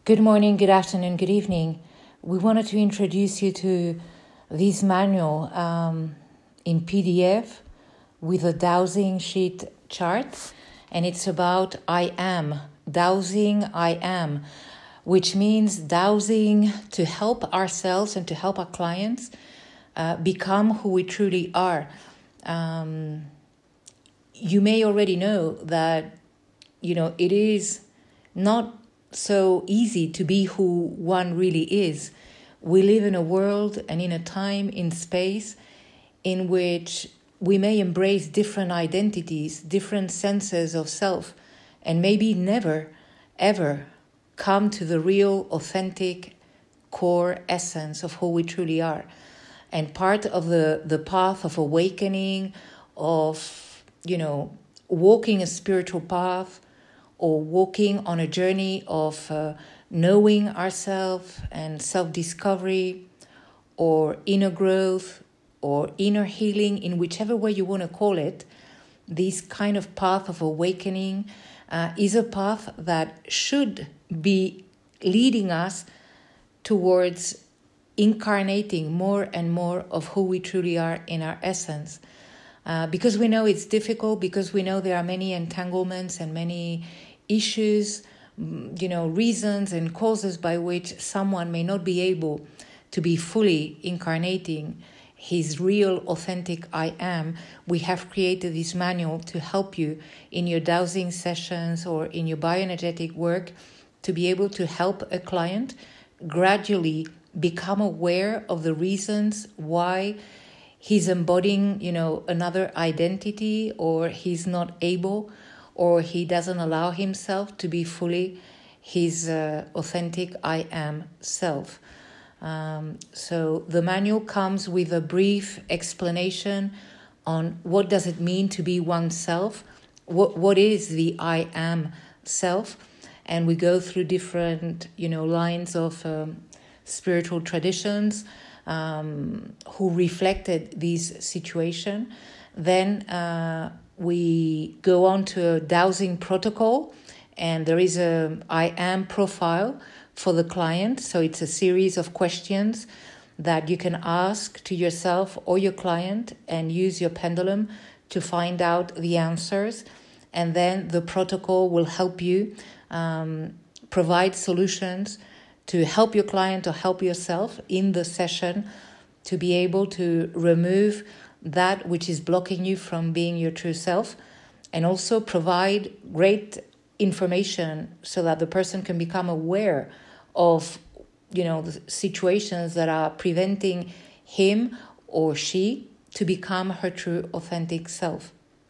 Good morning, good afternoon, good evening. We wanted to introduce you to this manual in PDF with a dowsing sheet chart, and it's about I am, dowsing I am, which means dowsing to help ourselves and to help our clients become who we truly are. You may already know that, it is not so easy to be who one really is. We live in a world and in a time, in space, in which we may embrace different identities, different senses of self, and maybe never, ever come to the real, authentic, core essence of who we truly are. And part of the path of awakening, of, walking a spiritual path, or walking on a journey of knowing ourselves and self-discovery, or inner growth, or inner healing, in whichever way you want to call it, this kind of path of awakening is a path that should be leading us towards incarnating more and more of who we truly are in our essence. Because we know it's difficult, because we know there are many entanglements and many issues, reasons and causes by which someone may not be able to be fully incarnating his real, authentic I am. We have created this manual to help you in your dowsing sessions or in your bioenergetic work to be able to help a client gradually become aware of the reasons why he's embodying, another identity, or he's not able, or he doesn't allow himself to be fully his authentic I am self. So the manual comes with a brief explanation on what does it mean to be oneself, what is the I am self, and we go through different, lines of spiritual traditions who reflected this situation. Then we go on to a dowsing protocol, and there is a I am profile for the client. So it's a series of questions that you can ask to yourself or your client and use your pendulum to find out the answers. And then the protocol will help you provide solutions to help your client or help yourself in the session to be able to remove that which is blocking you from being your true self, and also provide great information so that the person can become aware of, the situations that are preventing him or she to become her true authentic self.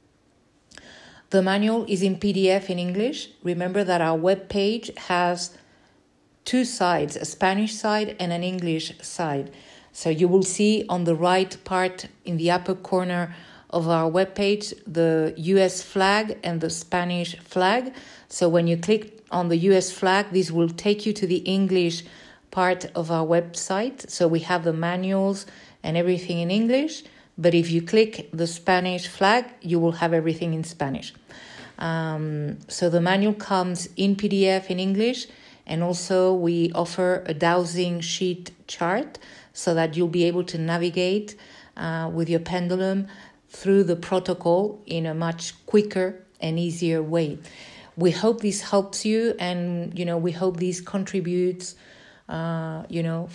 The manual is in PDF in English. Remember that our webpage has two sides, a Spanish side and an English side. So you will see on the right part in the upper corner of our webpage the US flag and the Spanish flag. So when you click on the US flag, this will take you to the English part of our website. So we have the manuals and everything in English. But if you click the Spanish flag, you will have everything in Spanish. So the manual comes in PDF in English. And also we offer a dowsing sheet chart so that you'll be able to navigate with your pendulum through the protocol in a much quicker and easier way. We hope this helps you, and, we hope this contributes, for,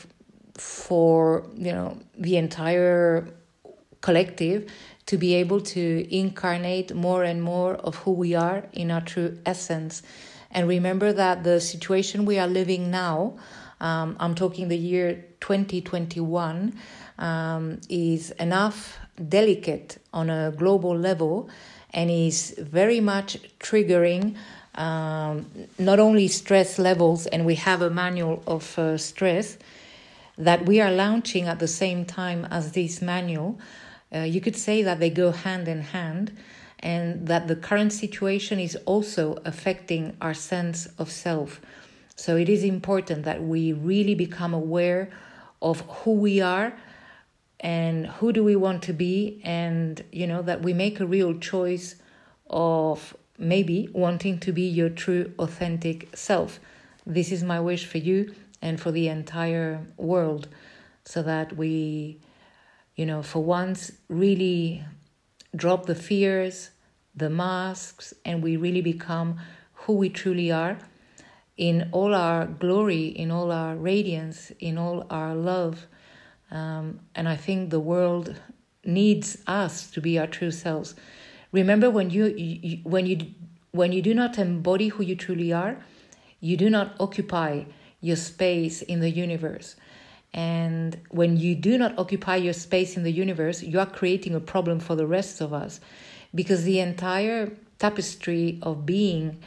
the entire collective to be able to incarnate more and more of who we are in our true essence. And remember that the situation we are living now, I'm talking the year 2021, is enough delicate on a global level and is very much triggering not only stress levels, and we have a manual of stress that we are launching at the same time as this manual. You could say that they go hand in hand, and that the current situation is also affecting our sense of self. So it is important that we really become aware of who we are and who do we want to be, and, that we make a real choice of maybe wanting to be your true authentic self. This is my wish for you and for the entire world, so that we, for once, really drop the fears, the masks, and we really become who we truly are in all our glory, in all our radiance, in all our love. And I think the world needs us to be our true selves. Remember, when you do not embody who you truly are, you do not occupy your space in the universe. And when you do not occupy your space in the universe, you are creating a problem for the rest of us, because the entire tapestry of beingness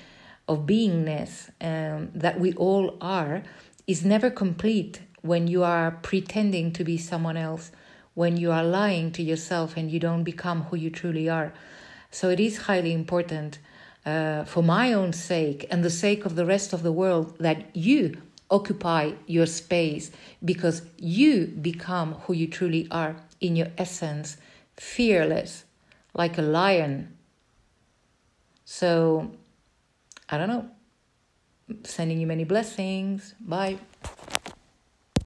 that we all are is never complete when you are pretending to be someone else, when you are lying to yourself and you don't become who you truly are. So it is highly important, for my own sake and the sake of the rest of the world, that you occupy your space, because you become who you truly are in your essence, fearless, like a lion. So, I don't know. Sending you many blessings. Bye.